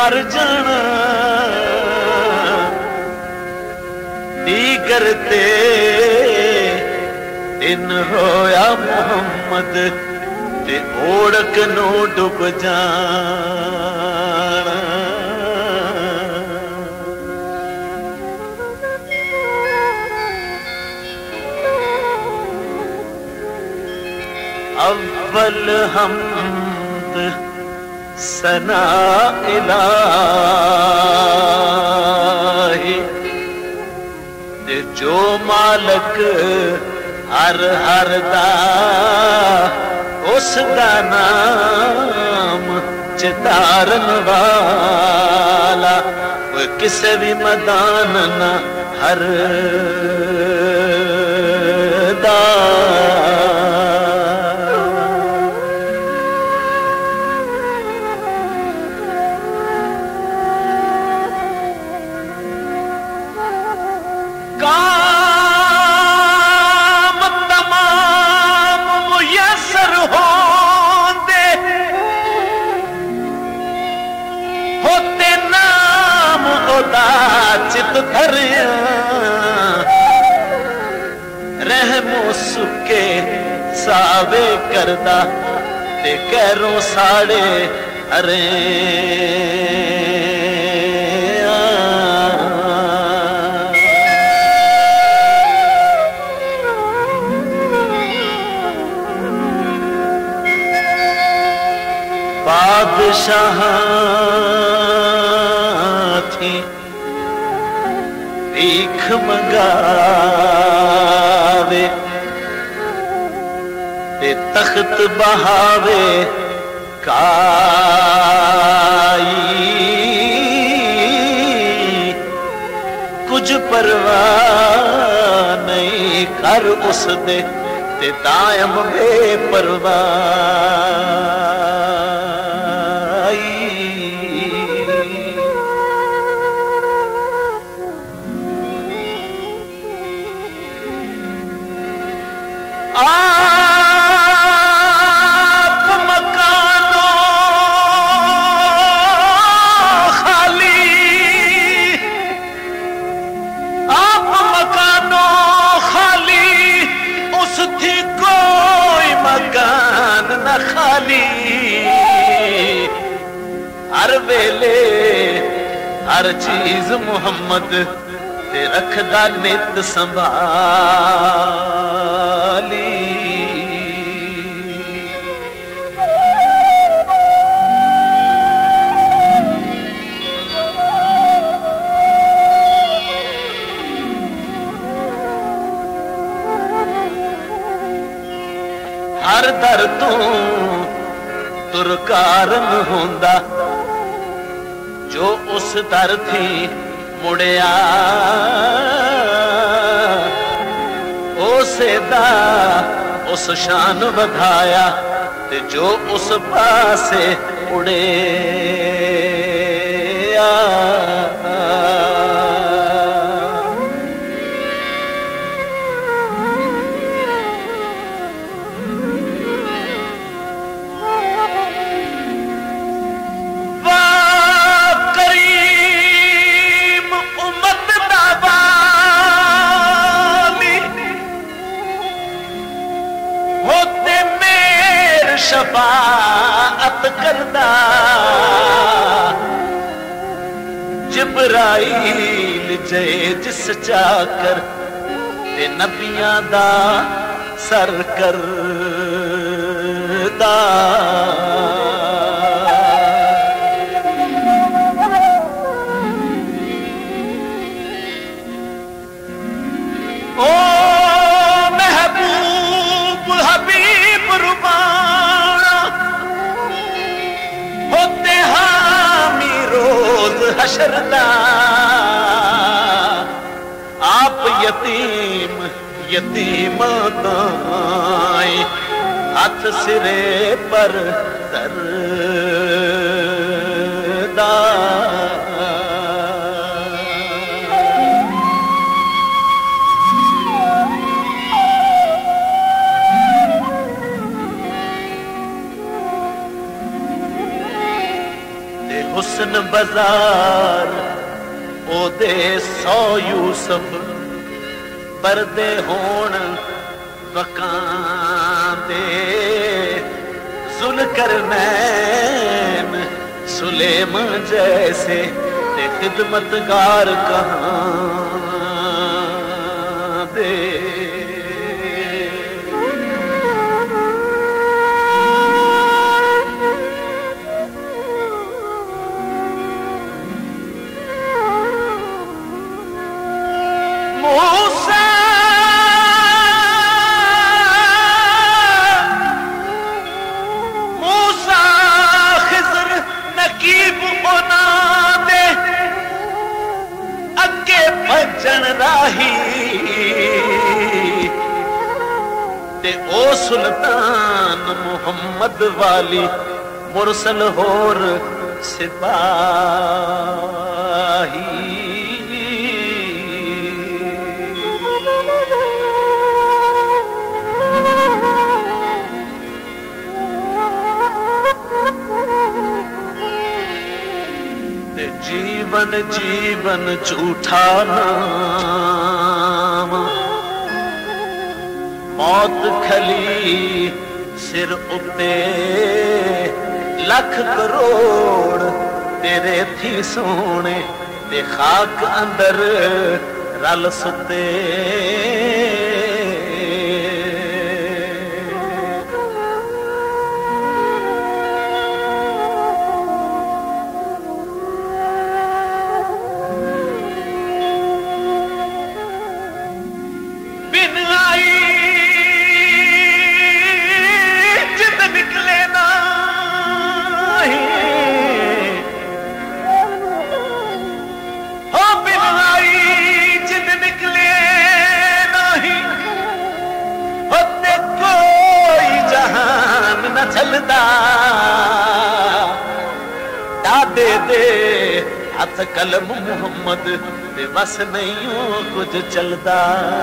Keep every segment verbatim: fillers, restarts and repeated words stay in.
मर जाना दीगर ते दिन होया मुहम्मद ते ओढ़क नो डुब जाना। अव्वल हमद सना इलाही जो मालक हर हर दा उस दा नाम चितारन वाला किसे भी मैदान ना हर दा। काम तमाम मुयस्सर होंदे होते नाम ओदा चित धरिया रहमो सुके सावे करदा ते कैरों साड़े अरे बादशाह थी भीख मंगावे ते तख्त बहावे काई कुछ परवाह नहीं कर उस दे ते दायम बेपरवाह। आप मकानों खाली आप मकानों खाली उस थी कोई मकान न खाली हर वेले हर चीज मुहम्मद ते रखदा नित संभाली। हर दर तू तुरकारन होंदा जो उस दर थी मुड़िया उसे दा उस शान वधाया ते जो उस पासे उड़े शफाअत करदा जिब्राइल जे जिस चाकर ते नबियां दा सर करदा। ओ महबूब हबीब रुबाना होते हामी रोज हशरदा आप यतीम यतीम दाई हाथ सिरे पर दरदा। हुस्न बाजार ओदे सौ यूसुफ परदे होण वकांदे जुल्करनैन सुलेमान जैसे ते खिदमतगार कहाँ दे। मूसा मूसा खिज़र नकीब होना दे अगे भजन राही ते ओ सुल्तान मुहम्मद वाली मुरसल होर सिपाही। जीवन जीवन झूठा नाम मौत खली सिर उत्ते लख करोड़ तेरे थी सोने ते खाक अंदर रल सुते। चलदा दादे दे हथ कलम मुहम्मद ते बस नहीं कुछ चलदा।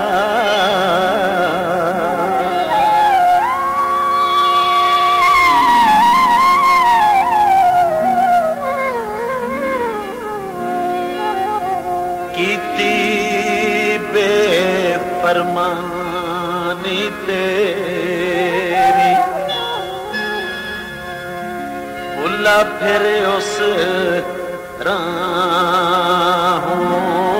कीती बेफरमानी तेरी भुला फिर उस राहों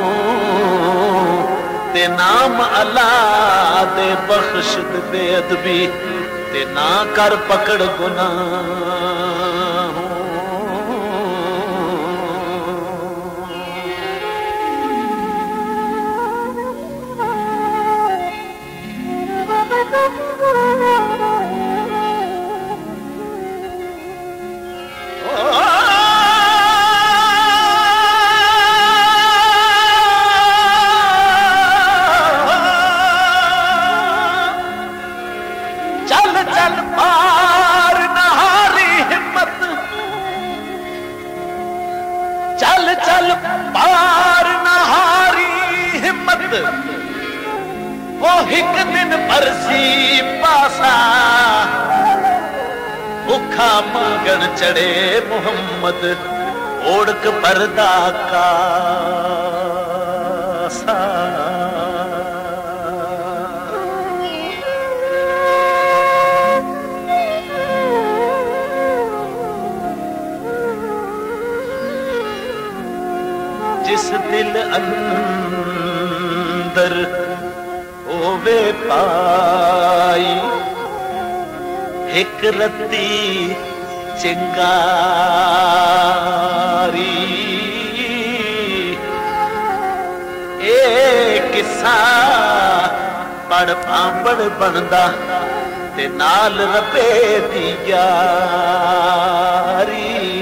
ते नाम अल्लाह दे बख्श दे अदबी ते ना कर पकड़ गुनाहों। चल चल पार नहारी हिम्मत ओ हिक दिन परसी पासा भुखा मंगन चढ़े मुहम्मद ओढ़क पर्दा का सा। जिस दिल अंदर होवे पाई एक रत्ती चिंगारी ए किस्सा पढ़ पापड़ बनदा ते नाल रबे दी यारी।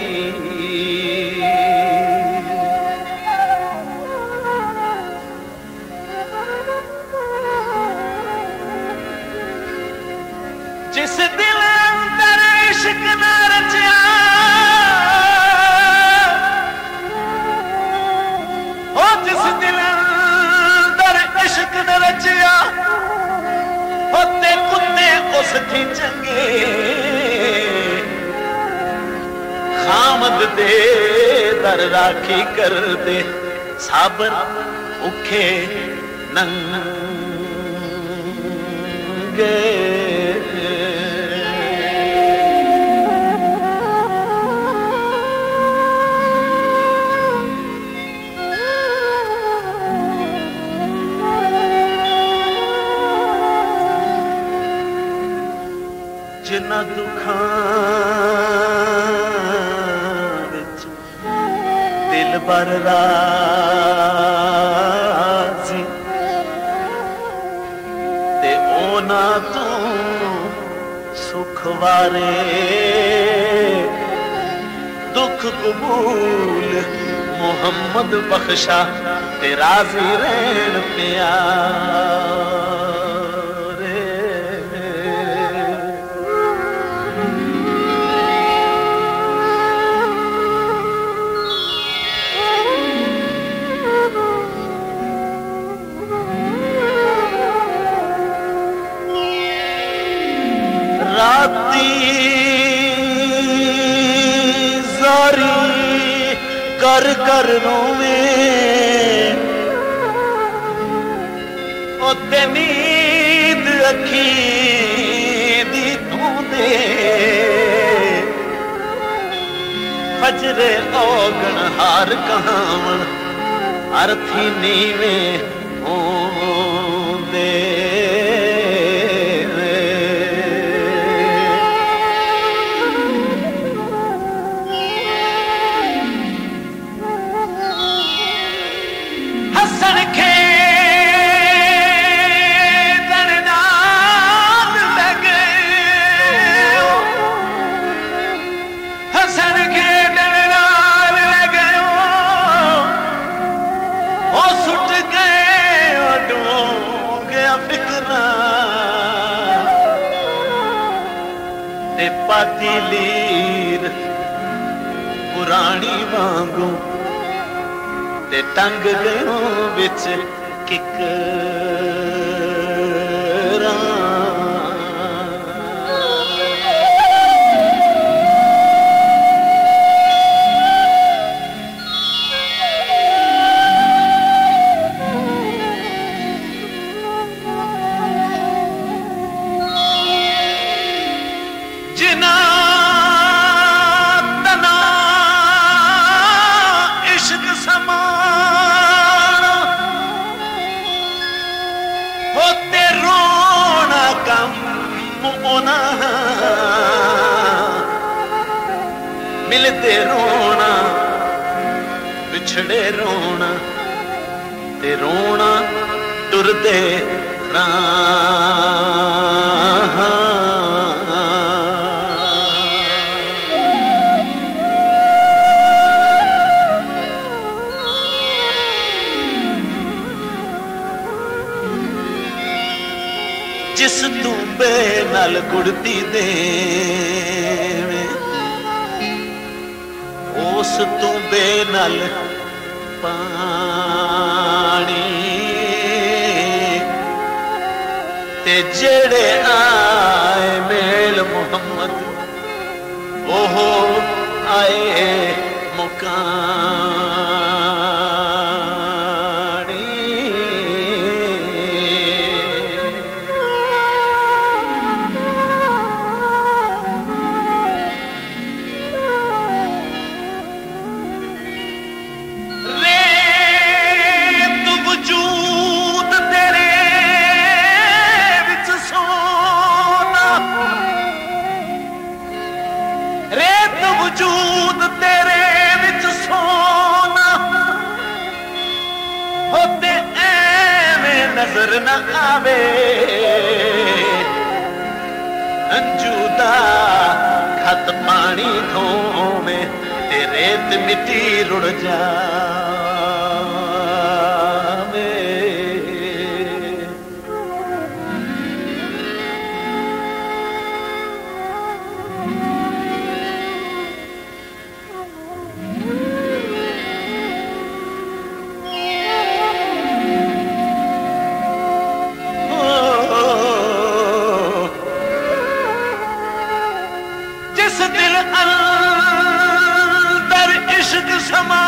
जिस दिल अंदर इश्क न रचा ओ जिस दिल अंदर इश्क न रचा होते कुत्ते उस थी चंगे खामद दे दर राखी कर दे साबर उखे नंगे जिन्ना दुखां विच दिल भर राजी ते ओना तू सुख वारे दुख कबूल मोहम्मद बख्शा ते राजी रहन प्यार राती जारी कर कर रोवे ओते नींद अखी दी तूंदे फजरे ओगण हार कहावन अर्थी नीवे होंदे पाती लीर पुरानी वांगू ते टंग गयो बिच किकरां मिलते रोना बिछड़े रोना ते रोना टुरदे राह जिस दूबे नाल गुड़ती दे उस दूबे नाल पानी ते जेड़े आए मेल मुहम्मद ओहो आए मुकानी वजूद तेरे विच सोना होते ऐवें नजर न आवे अंजूदा खत पानी धोवे ते रेत मिट्टी रुड़ जावे जिस दिल अंदर इश्क समा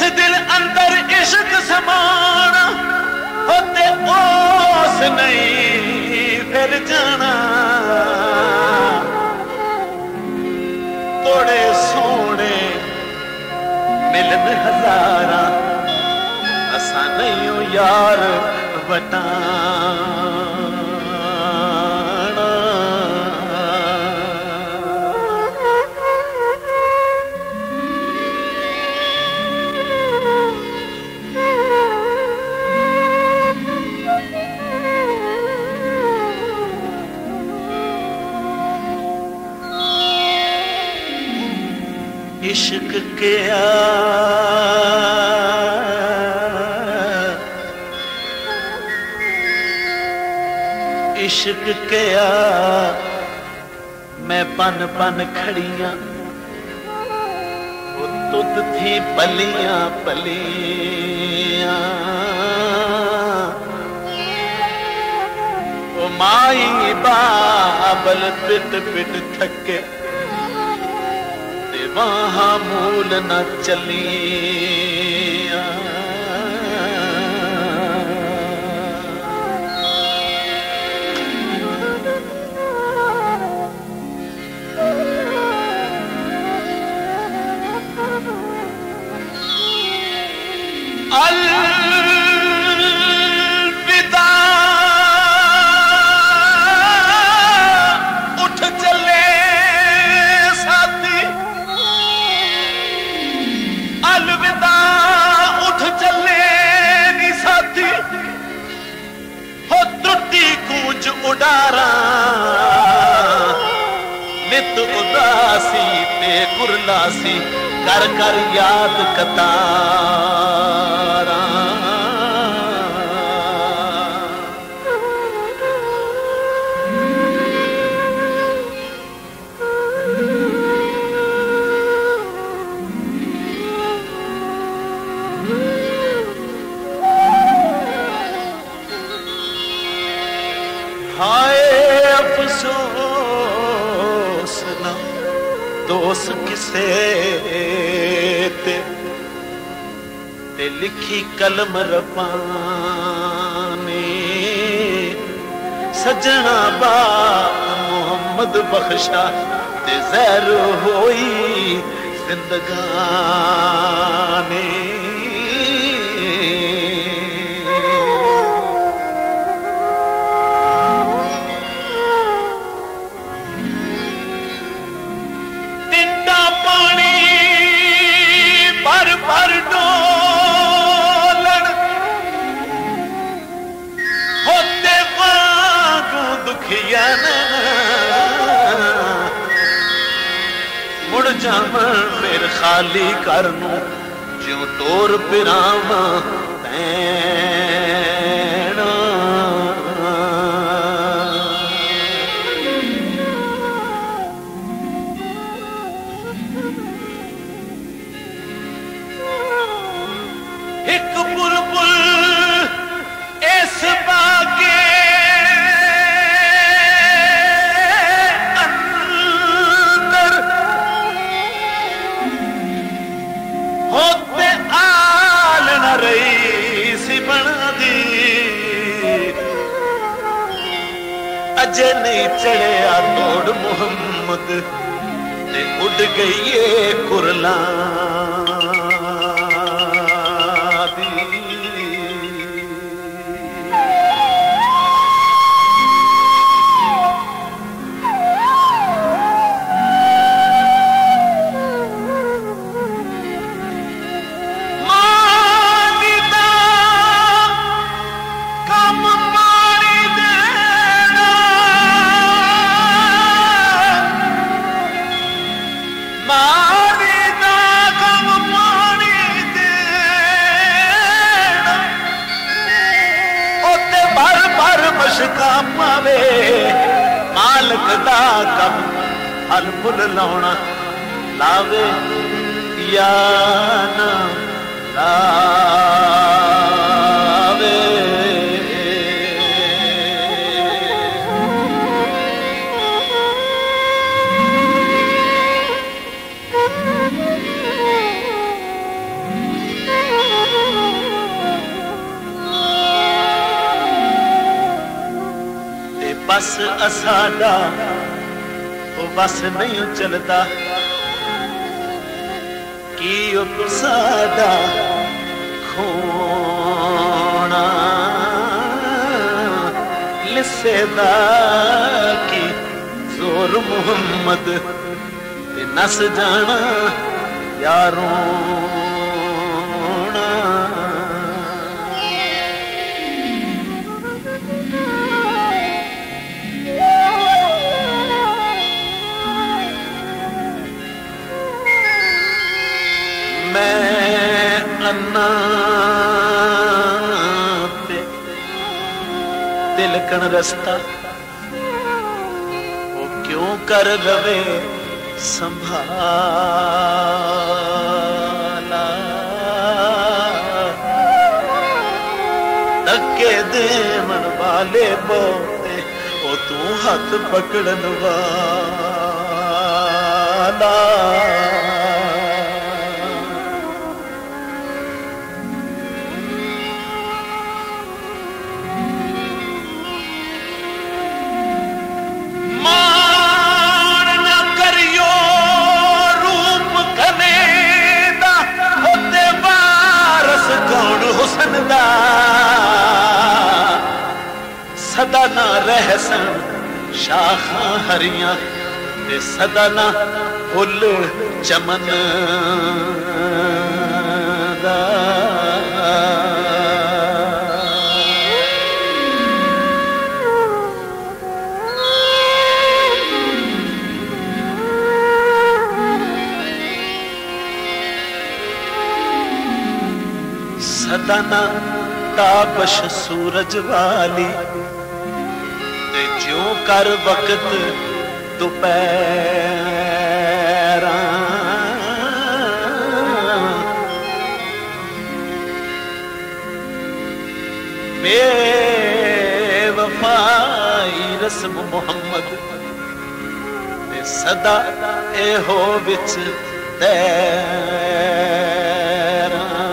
दिल अंदर इश्क समाना होते ओस नहीं फिर जाना तोड़े सोने मिलन हजारा असा नहीं हो यार वटाना इश्क के आ इश्क के आ मैं पन पन खड़ियां वो तुद थी पलियां पलियां वो माई बाबल पिट पिट थके वहां मूल न चलिया अलविदा उठ चले साथी अलविदा उठ चले नी साथी हो त्रुटि कूच उडारा नित उदासी ते कुरलासी कर कर याद कतारा हाय अफसोस ना दोस्त किसे ते, ते लिखी कलम रबानी सजना बा मोहम्मद बख्शा ते जहर होई जिंदगानी पर डोलन होते वागू दुखिया मुड़ जावन फिर खाली करनू ज्यों तोर पिरावा पैना एक बुलबुल इस बागे अंदर होते आल न रही सी बना दी अजे नहीं चढ़िया तोड़ मुहम्मद ते उड़ गई ये कुरला पावे मालक दा कम फल फुल लाउना लावे या ना लावे बस असाडा वो बस नहीं चलता कि ओ तुसाडा खोना लिसेदा की जोर मोहम्मद ते नस जाना यारों अन्ना ते तिलकन रस्ता वो क्यों कर रवे संभाला धक्के देवन वाले बोते वो तू हाथ पकड़न वाला सदा ना रहसन शाखा हरियां ते सदा ना फुल चमन दा सदा ना ताबश सूरज वाली ते ज्यों कर वक्त दोपहर बेवफाई रस्म मोहम्मद ते सदा ए हो विच तैर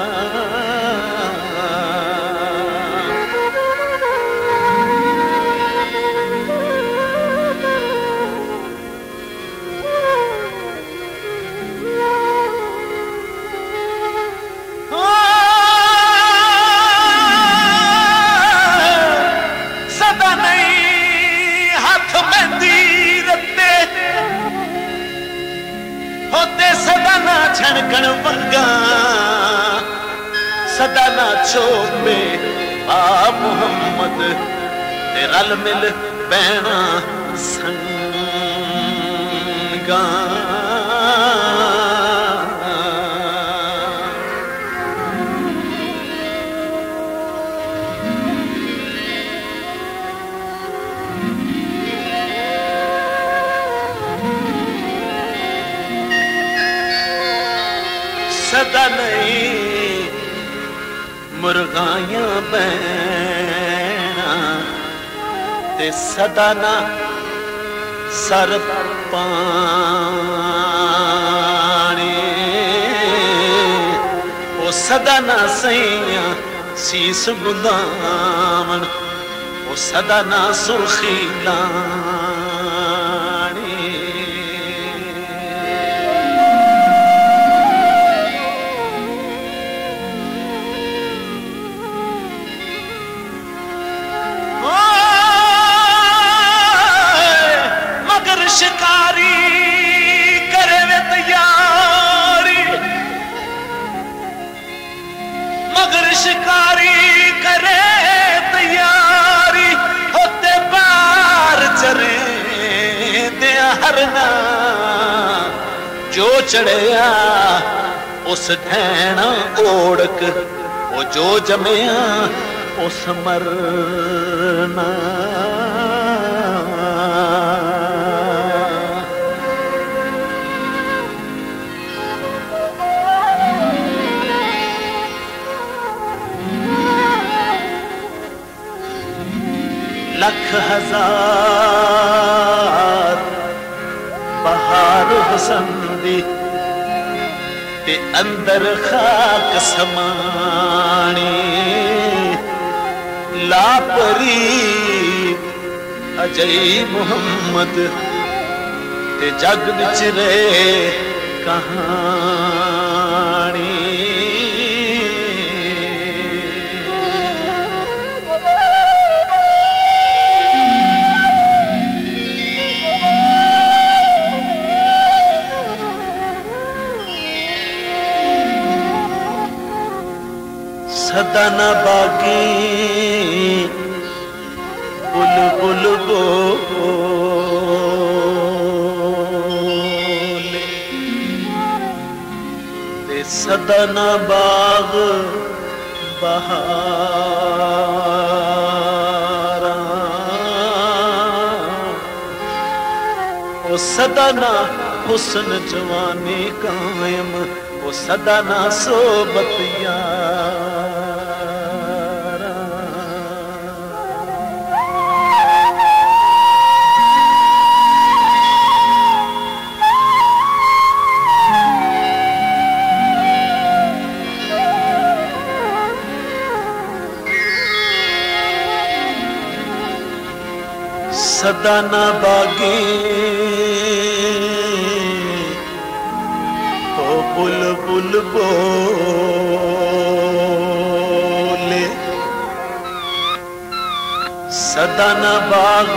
सदा ना छणकण वंगा सदा ना छोपे आ मुहम्मद ते रल मिल बैना संगा सदा नहीं मुर्गाइयां बैना ते सदा ना सर पानी वो सदा ना सैया सीस गुदामन वो सदा ना सुर्खी लानी शिकारी करे वे तैयारी मगर शिकारी करे तैयारी होते बार चरे दे हरना जो चढ़िया उस ठैना ओढ़क वो जो जमया उस मरना लख हजार बहार हुसंदी ते अंदर खाक समानी लापरी अजई मुहम्मद ते जग विच रहे कहानी। सदा ना बागी बुलबुल बोले ते सदा ना बाग बहारा, ओ सदा ना हुस्न जवानी कायम, वो सदा ना सोबत यारा। सदा ना बागे बुलबुल बोले, सदा ना बाग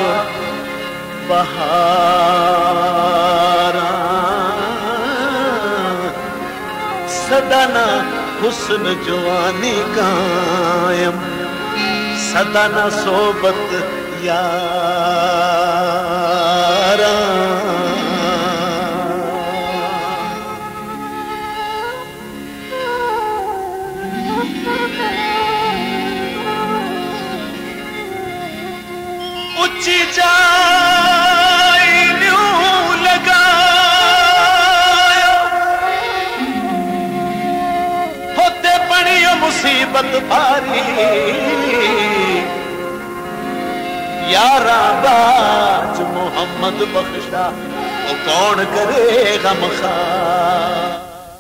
बहारा, सदा ना हुस्न जवानी कायम, सदा ना सोबत यारा। उच्ची जाई न्यूं लगाया, होते बड़ी मुसीबत भारी, यारा बाज मोहम्मद बख्शा, वो कौन करे गमखार।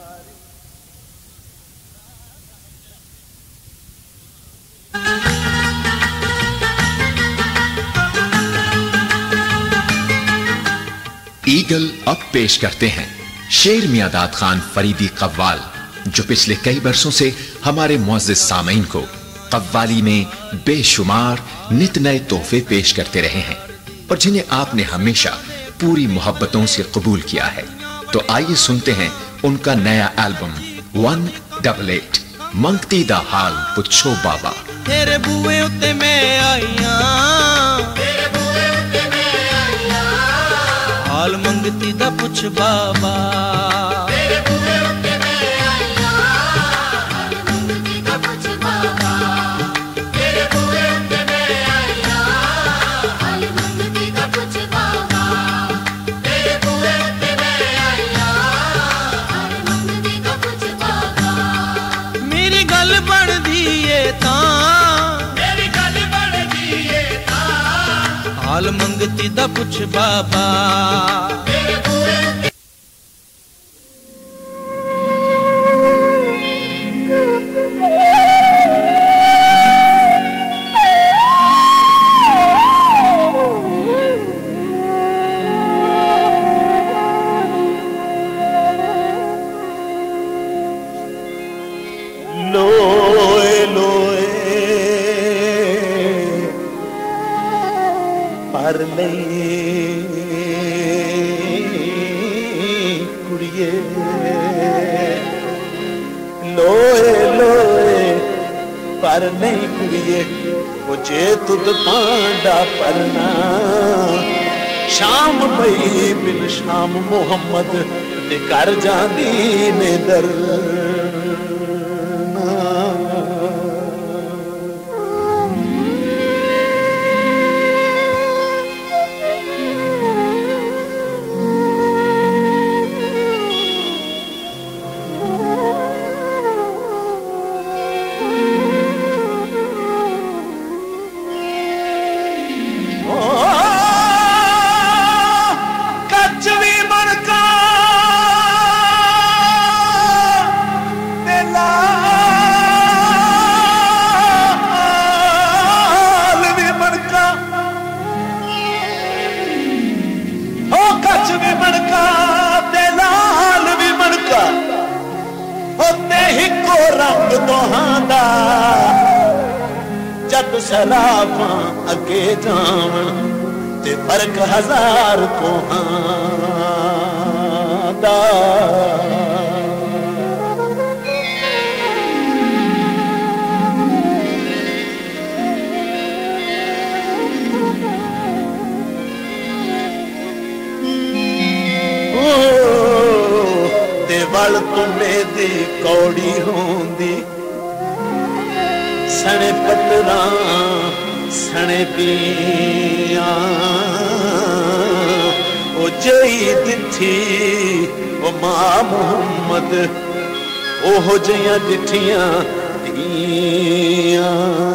ईगल अब पेश करते हैं शेर मियादाद खान फरीदी कव्वाल, जो पिछले कई बरसों से हमारे मुअज़्ज़िज़ सामीन को कव्वाली में बेशुमार नित नए तोहफे पेश करते रहे हैं और जिन्हें आपने हमेशा पूरी मोहब्बतों से कबूल किया है। तो आइए सुनते हैं उनका नया एल्बम वन डबल एट, मंगती दा हाल पुछो बाबा। तेरे बुए उत्ते मैं आईया, हाल मंगती दा पुछ बाबा। तेरे बुए उत्ते मैं आईया, हाल मंगती दा पुछ बाबा। तेरे बुए उत्ते मैं आईया, हाल मंगती दा पुछ बाबा। तेरे बुए उत्ते मैं आईया, हाल मंगती दा पुछ बाबा। मेरी गल बनदी ए तां, मेरी गल बनदी ए तां, हाल मंगती दा पुछ बाबा। लोए लोए पर नहीं कुड़िए, लोए लोए पर नहीं कुड़िए, वो जे तुद पांडा परना। शाम पई बिन शाम मोहम्मद ते कर जांदी ने दर। रंग दोहां दा जद सैलाबां अगे जावन ते फर्क हजार कोहां दा वल तुम्बे दी कौड़ी होंदी सने पतरा सने पिया ओ जई दिथी ओ मां मुहम्मद ओहो जइयां दिठियां दियां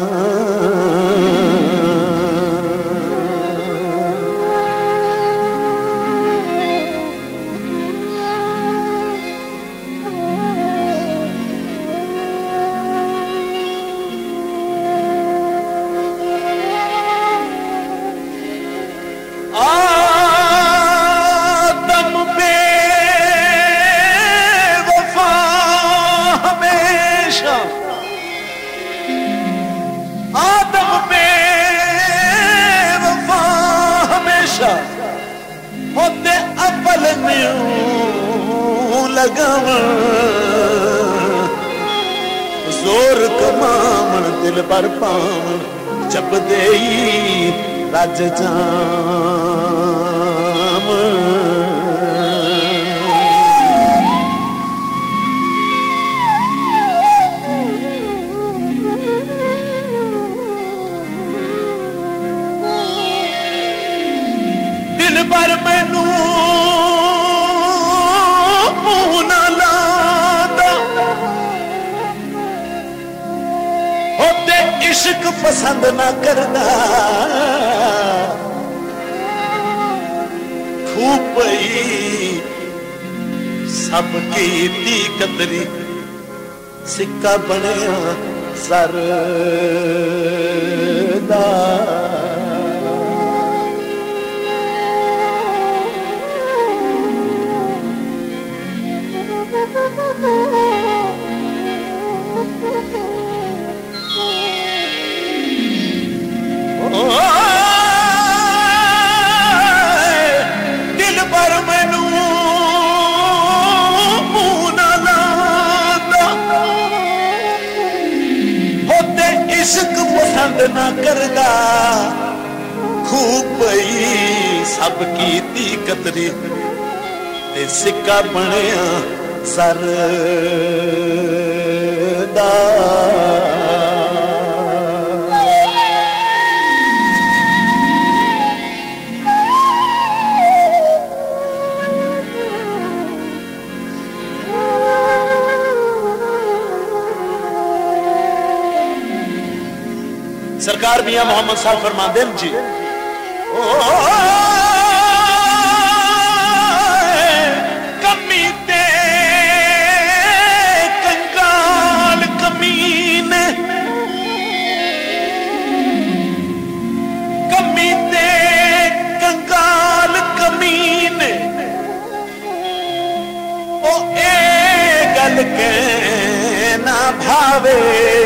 होते अव्वल लगावन जोर कमावन दिल पर पावन जब देई रज जाम पर मैनू मुंह ना लादा होते इश्क पसंद ना करदा खूब पई सबकी दी कदरी सिक्का बनया सरदा दिल पर मैनू मुंह ना लादा होते इश्क पसंद ना करदा खूब पई सबकी दी कतरी ते सिक्का बनया सरदा सरकार मियां मोहम्मद साहब फरमाते हैं जी ओ कमी ते कंगाल कमीने कमी ते कंगाल कमीने ओ ए गल के ना भावे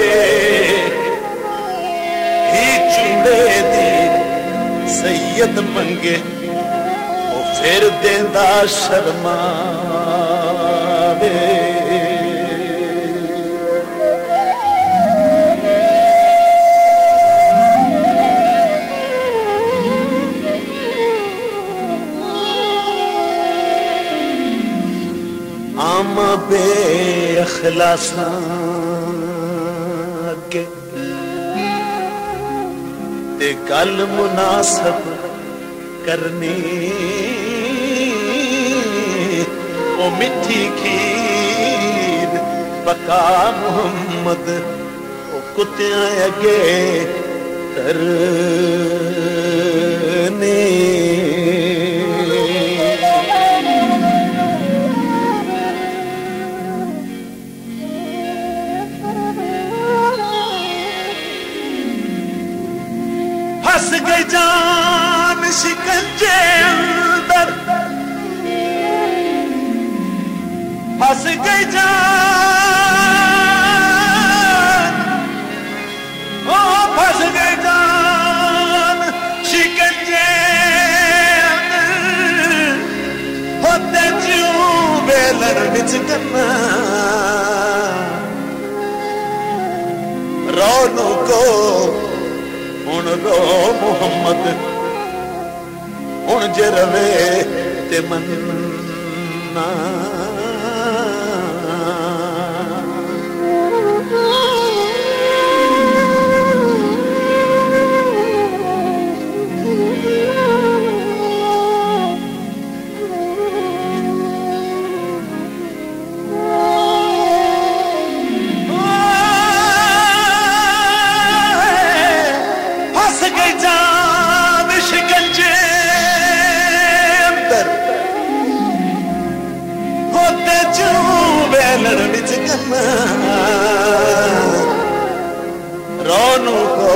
सैयद मंगे वो फिर देंदा शर्मावे आम बे अखलासा के ते गल मुनासब करनी ओ मिठी खीर पका मुहम्मद ओ कुत्तियां अगे तरने फंस गई जान शिकंजे अंदर फंस गई जान रो मुहम्मद हुण जे रवे ते मन्ना रोनू को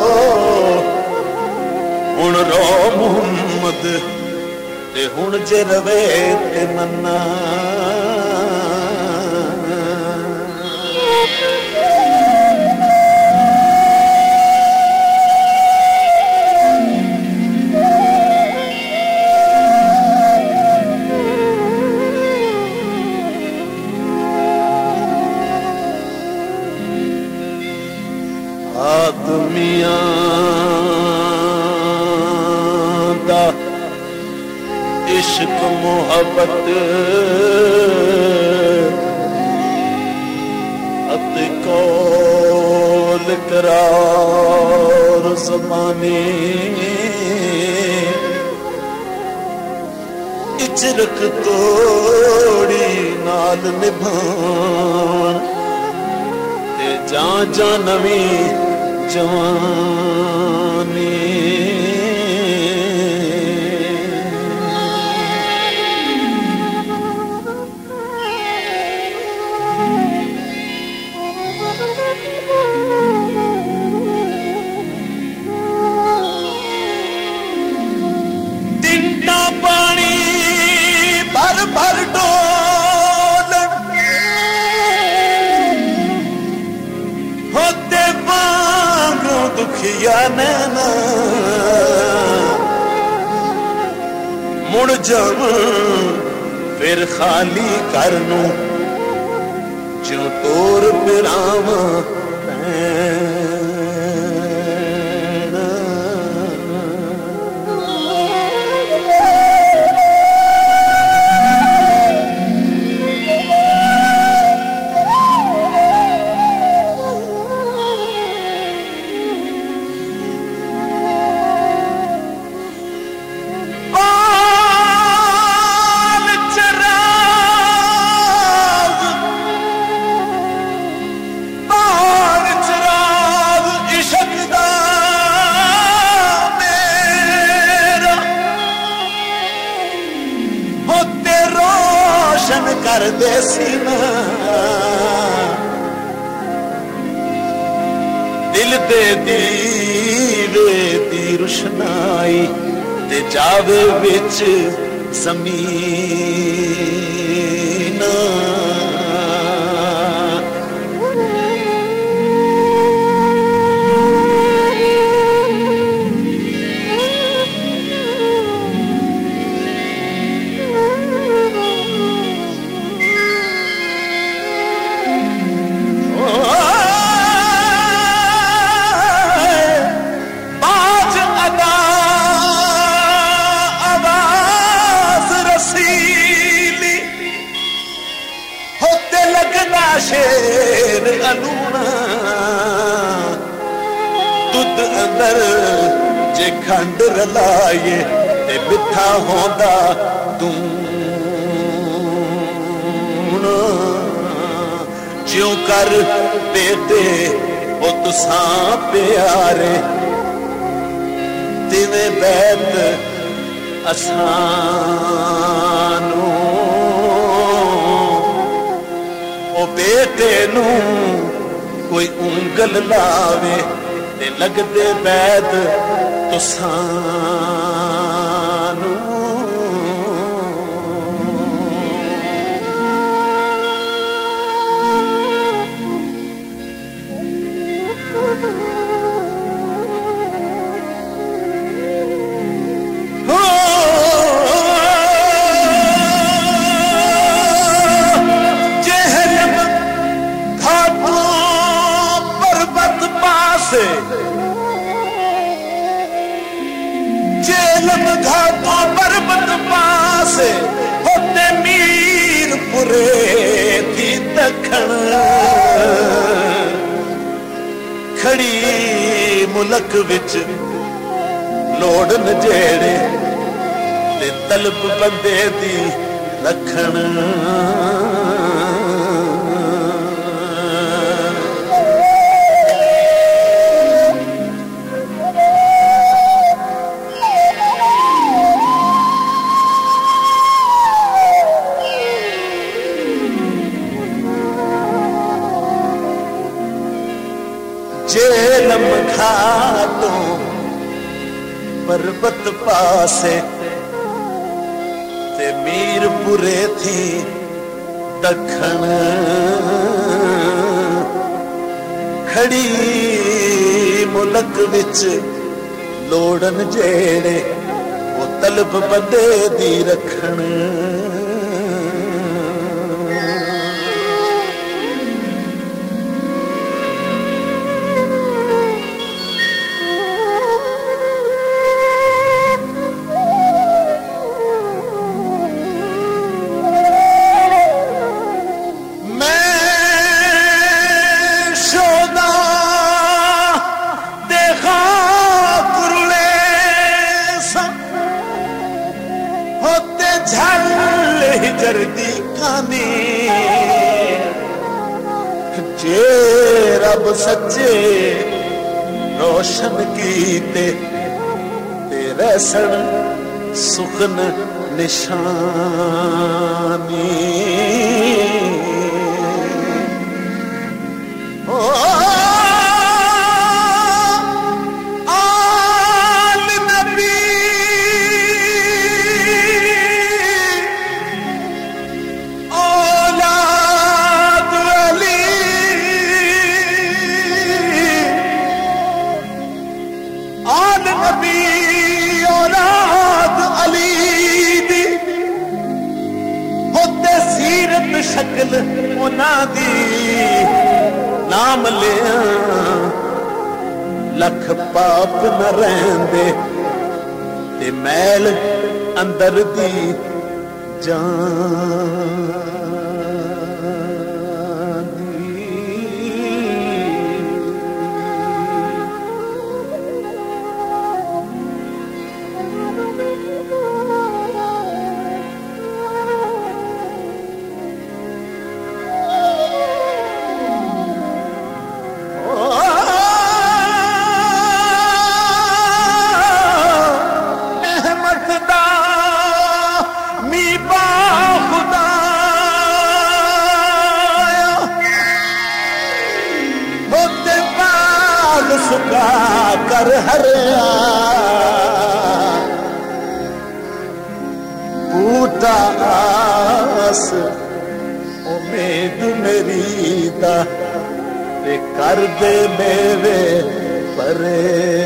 हुण रो मुहम्मद ते हुण जे रवे ते मन्ना आदमियां दा इश्क मोहब्बत अते कौल करार ज़बानी इचरक तोड़ी नाल निभान ते जा जा नवी जवानी तिंटा पानी भर भर डोल होते बांगो दुखिया नैना मुड़ जाव फिर खाली करनू जो तोर पिरावा कर दे सीना दिल दे दीवे दी रुशनाई ते जावे विच ज़मीना शेर अलूना दुध अंदर जे खंड रलाए ते बिठा होंदा दूना ज्यों कर बेटे ओ तुसां प्यारे तिवें बैत असानू ओ बेटे नू कोई उंगल लावे ते लगदे बैद तुसानू पासे होते मीरपुरे थी दखण खड़ी मुल्क विच लोड़न जेड़े ते तलब बंदे दी रखण जेलम घाटों पर्वत पासे ते मीरपुरे थी दखण खड़ी मुल्क विच लोड़न जेड़े वो तलब बंदे दी रखण जर्दी कानी जे रब सच्चे रोशन कीते तेरे सन सुखन निशानी ओ शकल उन्हां दी नाम लिया लख पाप न रहंदे ते मैल अंदर दी जान सुखा कर हरिया बूटा आस उम्मीद मेरी दा ते कर दे मेरे परे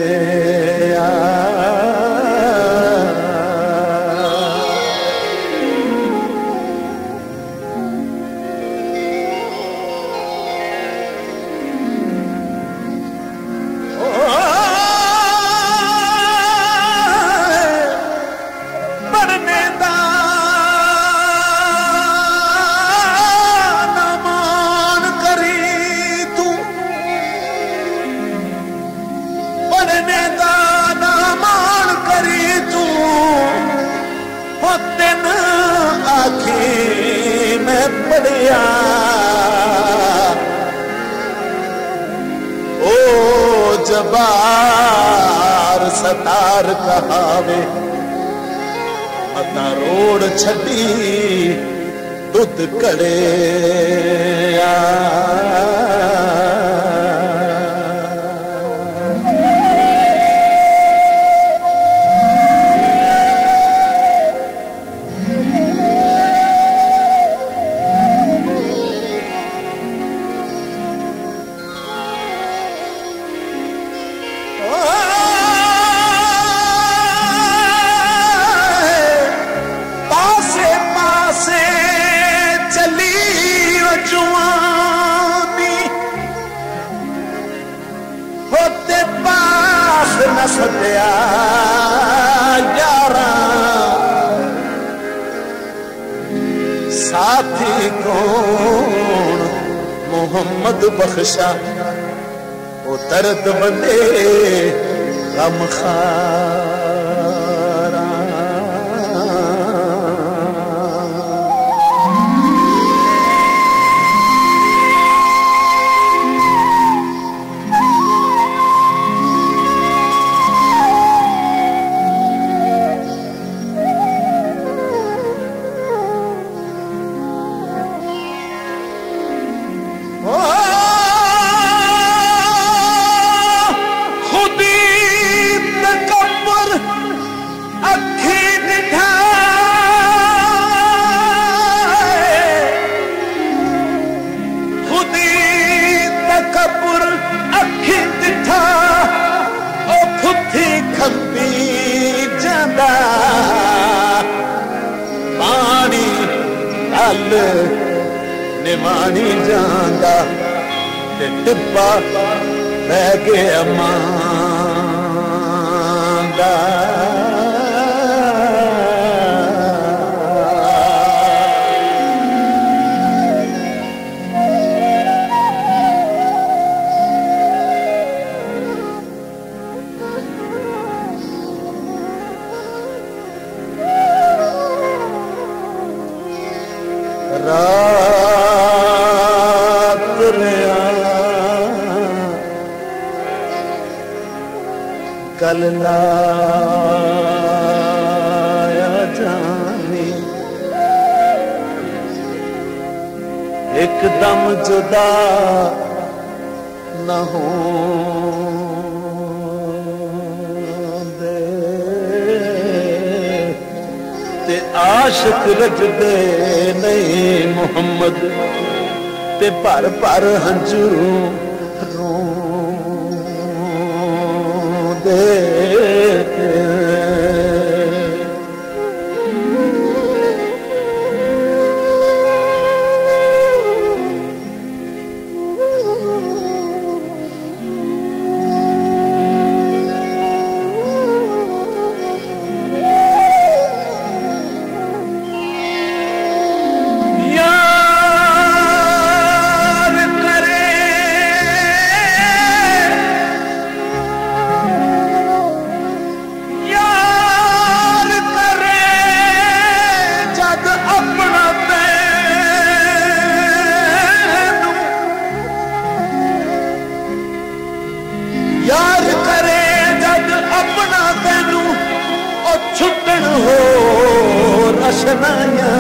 ओ जबार सतार कहावे अता रोड छड़ी दुध कड़े पासे पासे चली जुआनी बख्शा वो दर्द बंदे गम खारा। निमानी जांदा ते टिब्बा रह गया मांदा। कल लाया जानी एकदम जुदा न हो दे ते आशिक रजदे नहीं मुहम्मद ते भर भर हंजू रो दे। यार करे जद अपना तेनू ओ छुटन हो रशनाया।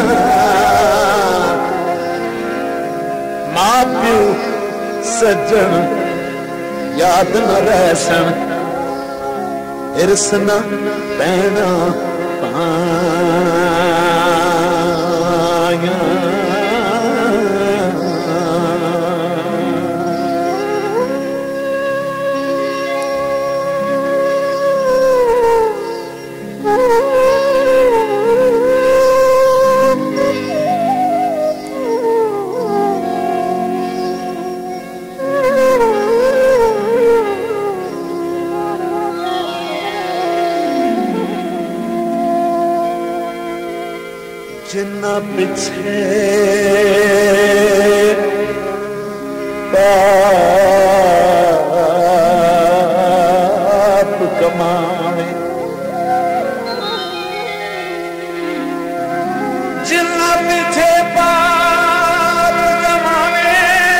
मां प्यो सज्जन याद न रहसन हिरस न पैना पाया। जिन्ना पिछे पाप कमावे जिन्ना पिछे पाप कमावे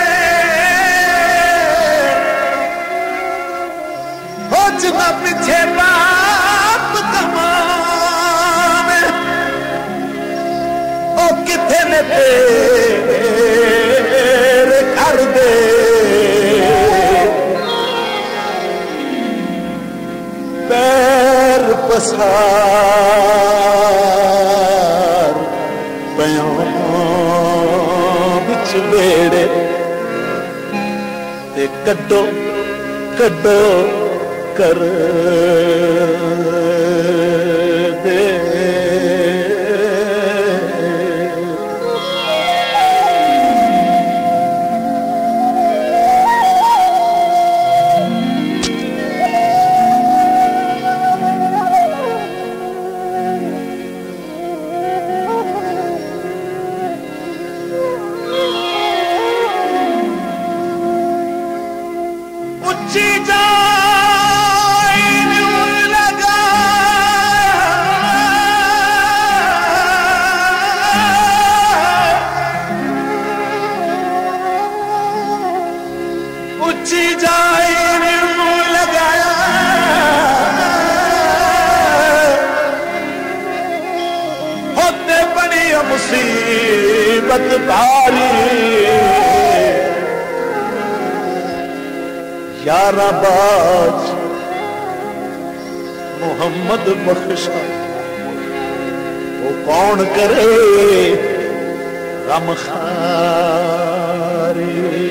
हो जिन्ना पिछे पाप कमावे किथे ने तेरे कर दे पैर पसार पयों बिच बेड़े ते कड्डो कड्डो कर दे। उच्ची जाए लगा उच्ची जाए लगाया होते बड़ी मुसीबत भारी यारा बाज मोहम्मद बख्शा वो कौन करे गम खारी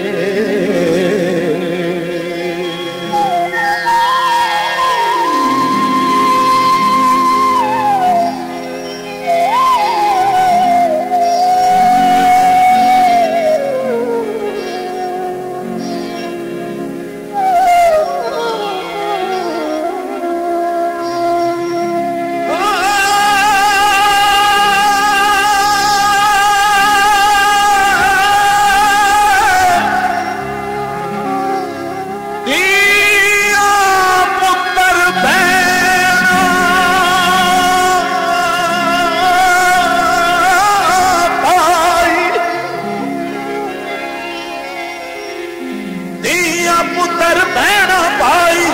पुत्र बहना पाई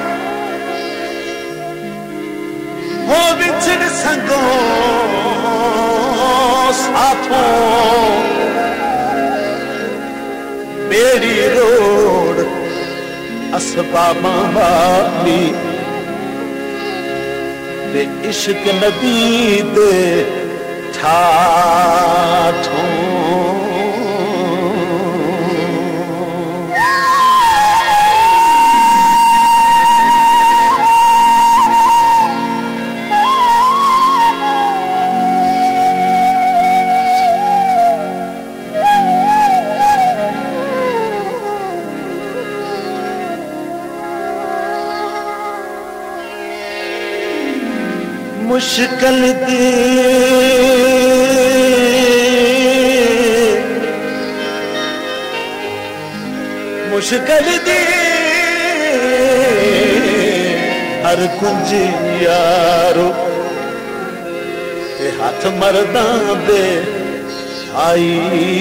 हो बिछड़ संगों साथों मेरी रोड असबाबा वाली ते इश्क नबी दे ठाठों मुश्किल दी मुश्किल दी हर कुंज यारो ते हाथ मरदा दे आई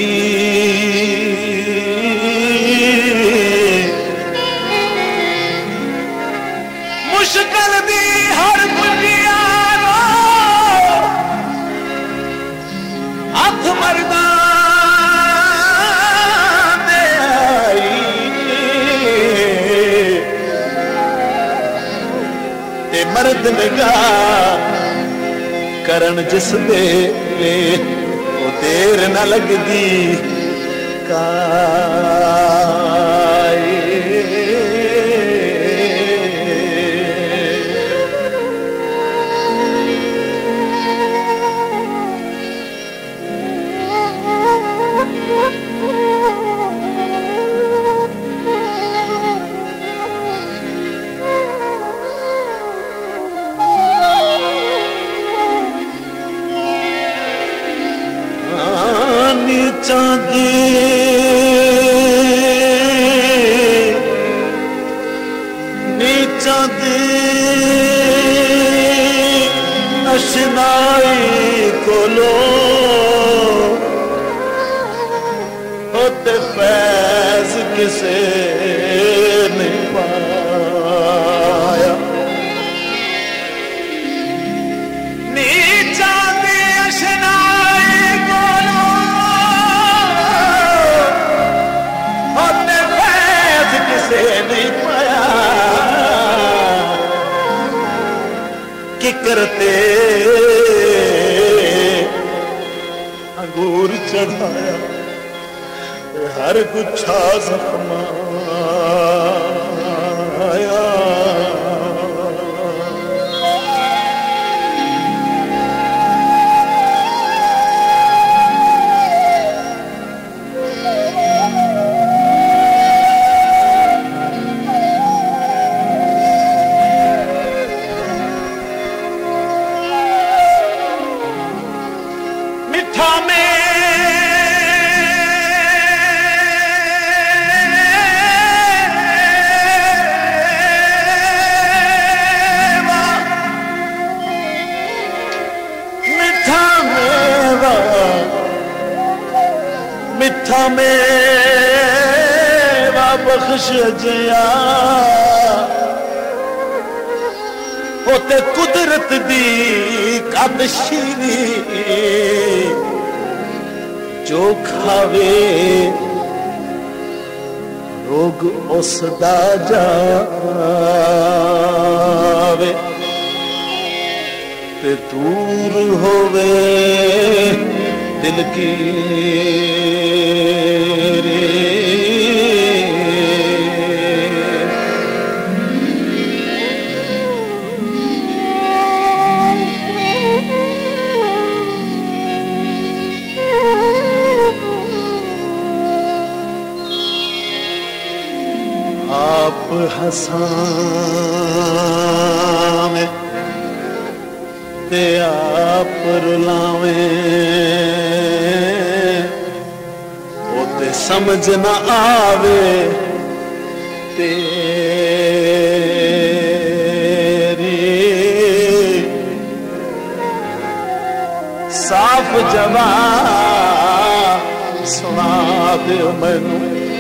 मुश्किल दी हर कुंज हाथ मरदा दे आई ते मर्द निगाह करन जिस दे वो देर न लगदी काई चांदी नीचा दी अशनाई कोलो होते फैज किसे नहीं पाया नीचा दी अशनाई कोलो होते फैज किसे नहीं पाया कि करते अंगूर चढ़ाया हर गुच्छा जख्माया मिठा में बख्श जया होते कुदरत दी कादशीनी जो खावे रोग उसदा जावे ते दूर होवे दिल की आप हसावे ते आप रुलावे वो ते समझ न आवे तेरी साफ जवाब सुना दे मैनू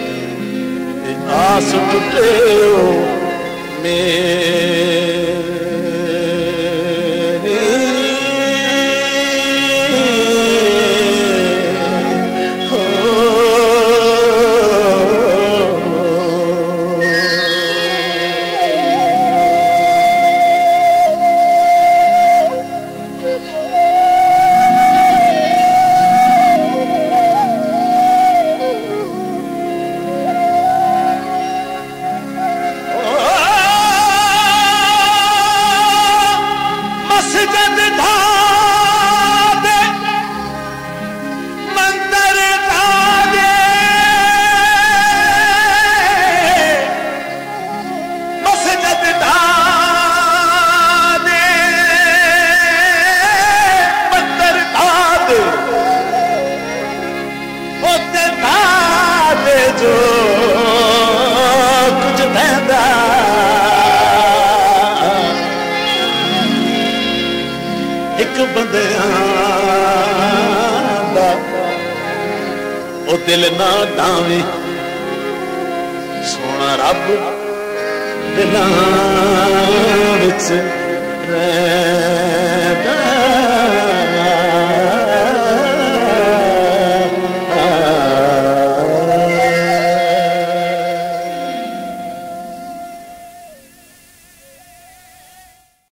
आस टुटे हो मेरी हो जो कुछ पैदा एक बंदियां ओ दिल ना डावे सोना रब दिलां विच रह